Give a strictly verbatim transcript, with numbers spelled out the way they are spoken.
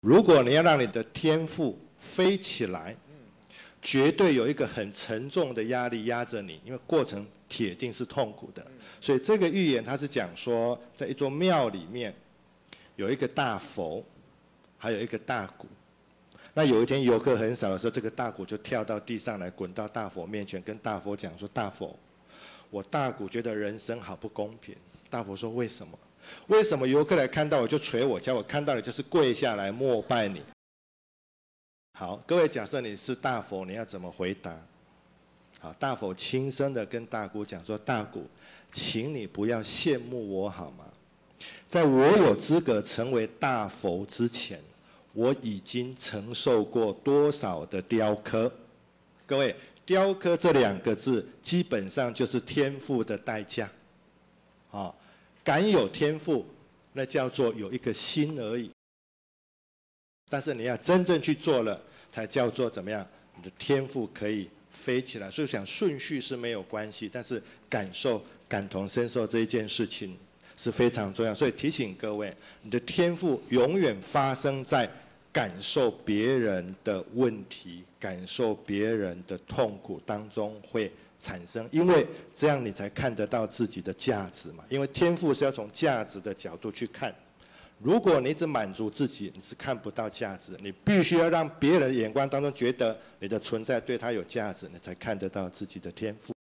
如果你要让你的天赋飞起来，绝对有一个很沉重的压力压着你，因为过程铁定是痛苦的。所以这个寓言它是讲说，在一座庙里面有一个大佛，还有一个大鼓。那有一天游客很少的时候，这个大鼓就跳到地上来，滚到大佛面前，跟大佛讲说：“大佛，我大鼓觉得人生好不公平。”大佛说：“为什么？为什么游客来看到我就捶我脚，我看到你就是跪下来膜拜你？”好，各位，假设你是大佛，你要怎么回答？好，大佛轻声的跟大鼓讲说：“大鼓，请你不要羡慕我好吗？在我有资格成为大佛之前，我已经承受过多少的雕刻？各位，雕刻这两个字，基本上就是天赋的代价。啊，敢有天赋，那叫做有一个心而已。但是你要真正去做了，才叫做怎么样？你的天赋可以飞起来。所以讲顺序是没有关系，但是感受、感同身受这一件事情是非常重要。所以提醒各位，你的天赋永远发生在感受别人的问题、感受别人的痛苦当中会产生，因为这样你才看得到自己的价值嘛。因为天赋是要从价值的角度去看。如果你只满足自己，你是看不到价值。你必须要让别人的眼光当中觉得你的存在对他有价值，你才看得到自己的天赋。